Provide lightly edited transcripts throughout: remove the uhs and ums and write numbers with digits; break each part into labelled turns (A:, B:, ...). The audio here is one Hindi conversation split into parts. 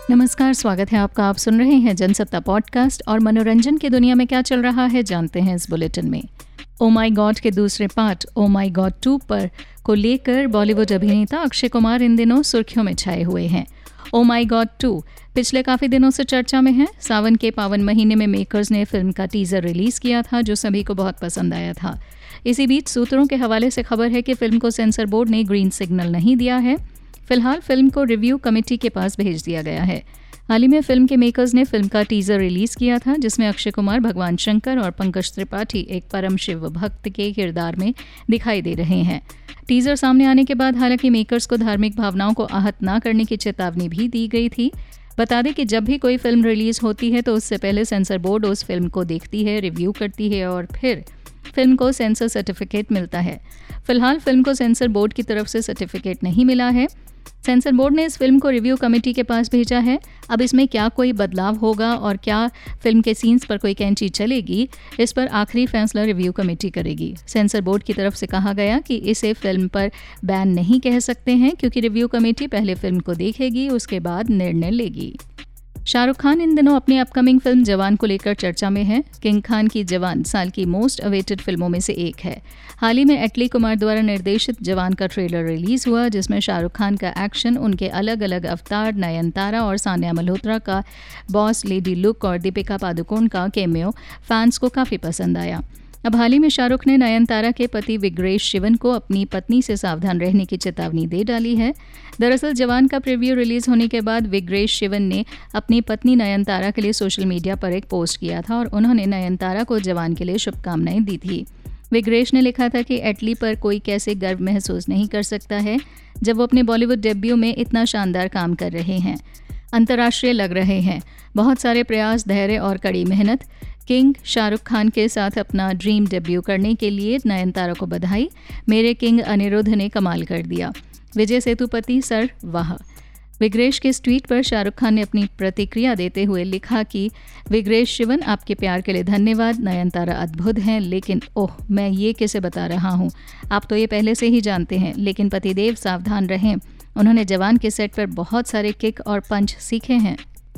A: नमस्कार, स्वागत है आपका। आप सुन रहे हैं जनसत्ता पॉडकास्ट और मनोरंजन की दुनिया में क्या चल रहा है जानते हैं इस बुलेटिन में। ओ माई गॉड के दूसरे पार्ट ओ माई गॉड 2 पर को लेकर बॉलीवुड अभिनेता अक्षय कुमार इन दिनों सुर्खियों में छाए हुए हैं। ओ माई गॉड 2 पिछले काफ़ी दिनों से चर्चा में है। सावन के पावन महीने में मेकर्स ने फिल्म का टीजर रिलीज़ किया था जो सभी को बहुत पसंद आया था। इसी बीच सूत्रों के हवाले से खबर है कि फिल्म को सेंसर बोर्ड ने ग्रीन सिग्नल नहीं दिया है। फिलहाल फिल्म को रिव्यू कमेटी के पास भेज दिया गया है। हाल ही में फिल्म के मेकर्स ने फिल्म का टीजर रिलीज किया था जिसमें अक्षय कुमार भगवान शंकर और पंकज त्रिपाठी एक परम शिव भक्त के किरदार में दिखाई दे रहे हैं। टीजर सामने आने के बाद हालांकि मेकर्स को धार्मिक भावनाओं को आहत न करने की चेतावनी भी दी गई थी। बता दें कि जब भी कोई फिल्म रिलीज होती है तो उससे पहले सेंसर बोर्ड उस फिल्म को देखती है, रिव्यू करती है और फिर फिल्म को सेंसर सर्टिफिकेट मिलता है। फिलहाल फिल्म को सेंसर बोर्ड की तरफ से सर्टिफिकेट नहीं मिला है। सेंसर बोर्ड ने इस फिल्म को रिव्यू कमेटी के पास भेजा है। अब इसमें क्या कोई बदलाव होगा और क्या फिल्म के सीन्स पर कोई कैंची चलेगी, इस पर आखिरी फैसला रिव्यू कमेटी करेगी। सेंसर बोर्ड की तरफ से कहा गया कि इसे फिल्म पर बैन नहीं कह सकते हैं क्योंकि रिव्यू कमेटी पहले फिल्म को देखेगी, उसके बाद निर्णय लेगी। शाहरुख खान इन दिनों अपनी अपकमिंग फिल्म जवान को लेकर चर्चा में है। किंग खान की जवान साल की मोस्ट अवेटेड फिल्मों में से एक है। हाल ही में एटली कुमार द्वारा निर्देशित जवान का ट्रेलर रिलीज हुआ जिसमें शाहरुख खान का एक्शन, उनके अलग अलग अवतार, नयनतारा और सान्या मल्होत्रा का बॉस लेडी लुक और दीपिका पादुकोण का कैमियो फैंस को काफ़ी पसंद आया। अब हाल ही में शाहरुख ने नयनतारा के पति विग्रेश शिवन को अपनी पत्नी से सावधान रहने की चेतावनी दे डाली है। दरअसल जवान का प्रीव्यू रिलीज होने के बाद विग्रेश शिवन ने अपनी पत्नी नयनतारा के लिए सोशल मीडिया पर एक पोस्ट किया था और उन्होंने नयनतारा को जवान के लिए शुभकामनाएं दी थी। विग्रेश ने लिखा था कि एटली पर कोई कैसे गर्व महसूस नहीं कर सकता है जब वो अपने बॉलीवुड डेब्यू में इतना शानदार काम कर रहे हैं, अंतर्राष्ट्रीय लग रहे हैं। बहुत सारे प्रयास, धैर्य और कड़ी मेहनत। किंग शाहरुख खान के साथ अपना ड्रीम डेब्यू करने के लिए नयनतारा को बधाई। मेरे किंग अनिरुद्ध ने कमाल कर दिया। विजय सेतुपति सर वाह। विग्रेश के इस ट्वीट पर शाहरुख खान ने अपनी प्रतिक्रिया देते हुए लिखा कि विग्रेश शिवन, आपके प्यार के लिए धन्यवाद। नयनतारा अद्भुत हैं, लेकिन ओह, मैं ये कैसे बता रहा हूँ, आप तो ये पहले से ही जानते हैं, लेकिन पतिदेव सावधान रहें। उन्होंने जवान के सेट पर बहुत सारे किक और पंच सीखे हैं।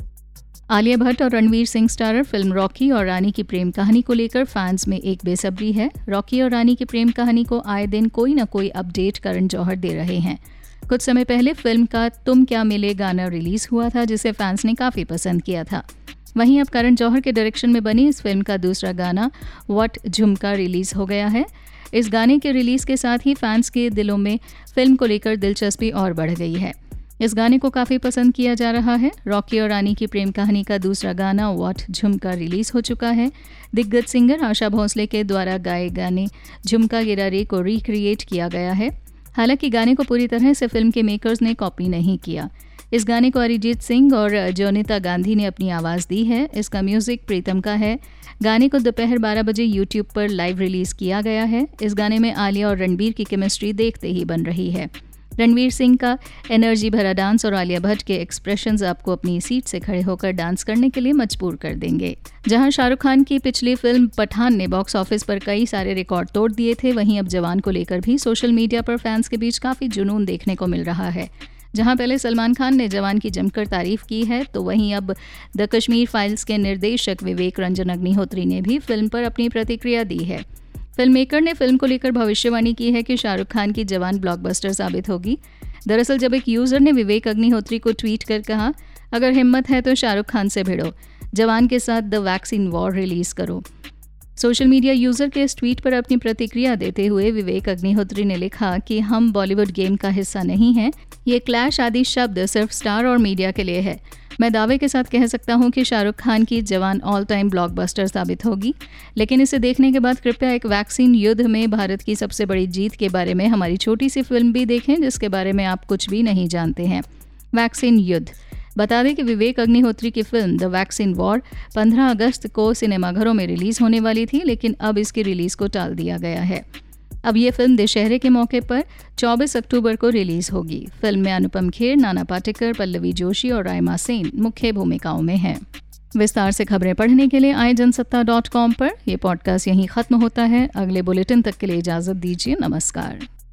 A: आलिया भट्ट और रणवीर सिंह स्टारर फिल्म रॉकी और रानी की प्रेम कहानी को लेकर फैंस में एक बेसब्री है। रॉकी और रानी की प्रेम कहानी को आए दिन कोई न कोई अपडेट करण जौहर दे रहे हैं। कुछ समय पहले फिल्म का तुम क्या मिले गाना रिलीज हुआ था जिसे फैंस ने काफ़ी पसंद किया था। वहीं अब करण जौहर के डायरेक्शन में बनी इस फिल्म का दूसरा गाना व्हाट झुमका रिलीज हो गया है। इस गाने के रिलीज के साथ ही फैंस के दिलों में फिल्म को लेकर दिलचस्पी और बढ़ गई है। इस गाने को काफ़ी पसंद किया जा रहा है। रॉकी और रानी की प्रेम कहानी का दूसरा गाना व्हाट झुमका रिलीज हो चुका है। दिग्गज सिंगर आशा भोसले के द्वारा गाए गाने झुमका गिरारे को रिक्रिएट किया गया है। हालांकि गाने को पूरी तरह से फिल्म के मेकर्स ने कॉपी नहीं किया। इस गाने को अरिजीत सिंह और जोनिता गांधी ने अपनी आवाज़ दी है। इसका म्यूजिक प्रीतम का है। गाने को दोपहर 12 बजे यूट्यूब पर लाइव रिलीज किया गया है। इस गाने में आलिया और रणबीर की केमिस्ट्री देखते ही बन रही है। रणवीर सिंह का एनर्जी भरा डांस और आलिया भट्ट के एक्सप्रेशंस आपको अपनी सीट से खड़े होकर डांस करने के लिए मजबूर कर देंगे। जहां शाहरुख खान की पिछली फिल्म पठान ने बॉक्स ऑफिस पर कई सारे रिकॉर्ड तोड़ दिए थे, वहीं अब जवान को लेकर भी सोशल मीडिया पर फैंस के बीच काफ़ी जुनून देखने को मिल रहा है। जहां पहले सलमान खान ने जवान की जमकर तारीफ की है, तो वहीं अब द कश्मीर फाइल्स के निर्देशक विवेक रंजन अग्निहोत्री ने भी फिल्म पर अपनी प्रतिक्रिया दी है। फिल्म मेकर ने फिल्म को लेकर भविष्यवाणी की है कि शाहरुख खान की जवान ब्लॉकबस्टर साबित होगी। दरअसल जब एक यूज़र ने विवेक अग्निहोत्री को ट्वीट कर कहा, अगर हिम्मत है तो शाहरुख खान से भिड़ो, जवान के साथ द वैक्सीन वॉर रिलीज करो। सोशल मीडिया यूज़र के इस ट्वीट पर अपनी प्रतिक्रिया देते हुए विवेक अग्निहोत्री ने लिखा कि हम बॉलीवुड गेम का हिस्सा नहीं हैं। ये क्लैश आदि शब्द सिर्फ स्टार और मीडिया के लिए है। मैं दावे के साथ कह सकता हूं कि शाहरुख खान की जवान ऑल टाइम ब्लॉकबस्टर साबित होगी, लेकिन इसे देखने के बाद कृपया एक वैक्सीन युद्ध में भारत की सबसे बड़ी जीत के बारे में हमारी छोटी सी फिल्म भी देखें जिसके बारे में आप कुछ भी नहीं जानते हैं। वैक्सीन युद्ध। बता दें कि विवेक अग्निहोत्री की फिल्म द वैक्सीन वॉर 15 अगस्त को सिनेमाघरों में रिलीज होने वाली थी, लेकिन अब इसकी रिलीज को टाल दिया गया है। अब ये फिल्म दशहरे के मौके पर 24 अक्टूबर को रिलीज होगी। फिल्म में अनुपम खेर, नाना पाटेकर, पल्लवी जोशी और राइमा सेन मुख्य भूमिकाओं में हैं। विस्तार से खबरें पढ़ने के लिए आए जनसत्ता.com पर। यह पॉडकास्ट यहीं खत्म होता है। अगले बुलेटिन तक के लिए इजाजत दीजिए। नमस्कार।